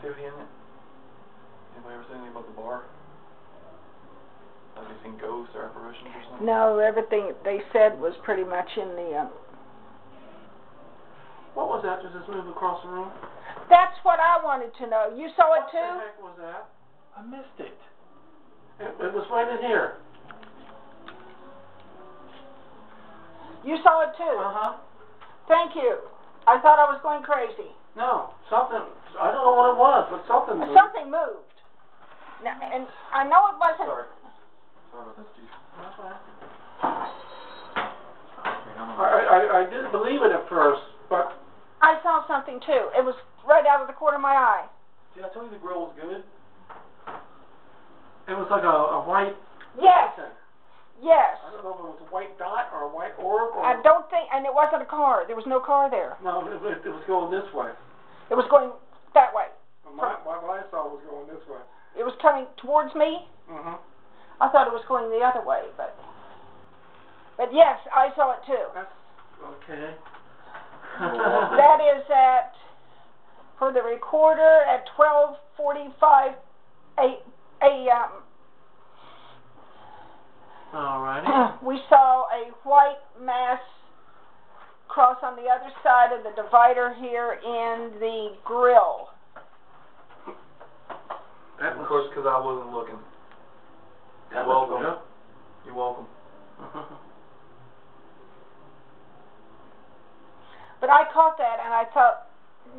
activity in it? Anybody ever seen anything about the bar? Have you seen ghosts or apparitions or something? No, everything they said was pretty much in the, What was that? Just moved across the room? That's what I wanted to know. You saw it too? What the heck was that? I missed it. It was right in here. You saw it too? Uh-huh. Thank you. I thought I was going crazy. No, something, I don't know what it was, but something moved. Something moved. Now, and I know it wasn't... Sorry. Sorry about that, Steve. That's fine. I I didn't believe it at first, but... I saw something too. It was right out of the corner of my eye. Did I tell you the grill was good? It was like a white... Yes. Thing. Yes. I don't know if it was a white dot or a white orb or... I don't think... And it wasn't a car. There was no car there. No, it was going this way. It was going that way. What I saw was going this way. It was coming towards me. Mm-hmm. I thought it was going the other way, but yes, I saw it too. That's okay. That is at, for the recorder, at 12:45 a.m. Alrighty. We saw a white mass cross on the other side of the divider here in the grill. That Of course, because I wasn't looking. You're welcome. You're welcome. But I caught that and I thought,